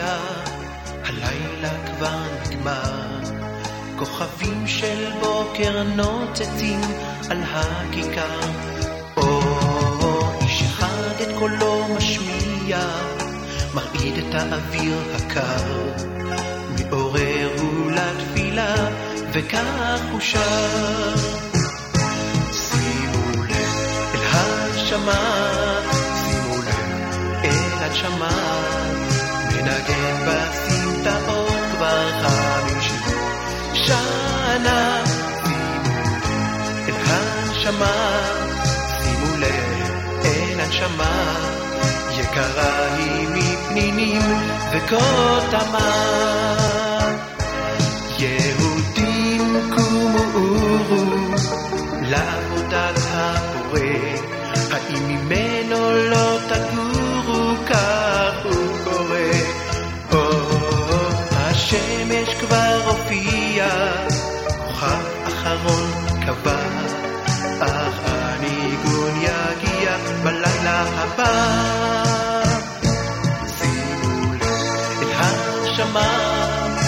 משמיע, הלילה כבר נגמר, כוכבים של בוקר נוצצים על הכיכר. איש אחד את קולו משמיע, מרעיד את האוויר הקר, מעורר הוא לתפילה וכך הוא שר. שימו לב אל הנשמה, שימו לב אל הנשמה, מנגן בסמטאות כבר 50 שנה. שימו לב אל הנשמה, שימו לב אל הנשמה, יקרה היא מפנינים וכותמה. יהודים קומו אורו לעבודת הבורא, האם ממנו לא תגורו, כך הוא קורא. השמש כבר הופיע, כוכב אחרון קבע, אך הניגון יגיע בלילה הבא. שימו לב אל הנשמה,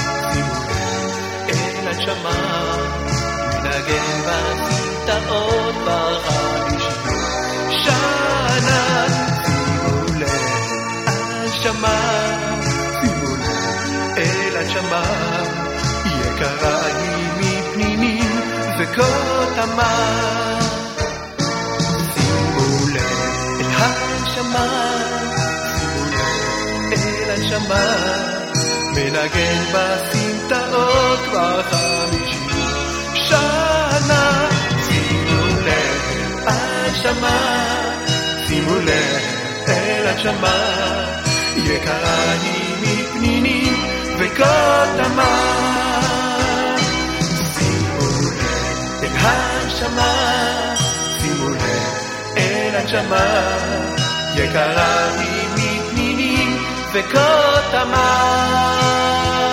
הנשמה, מנגן בסמטאות כבר 50 שנה. שימו לב הנשמה, שימו לב אל הנשמה, יקרה היא מפנינים וכותמה. שימו לב אל הנשמה, שימו לב אל הנשמה, מנגן בסמטאות כבר 50 שנה. שימו לב הנשמה, שימו לב אל הנשמה, יקרה היא מפנינים וכותמה. שימו לב אל הנשמה, שימו לב אל הנשמה, יקרה היא מפנינים וכותמה.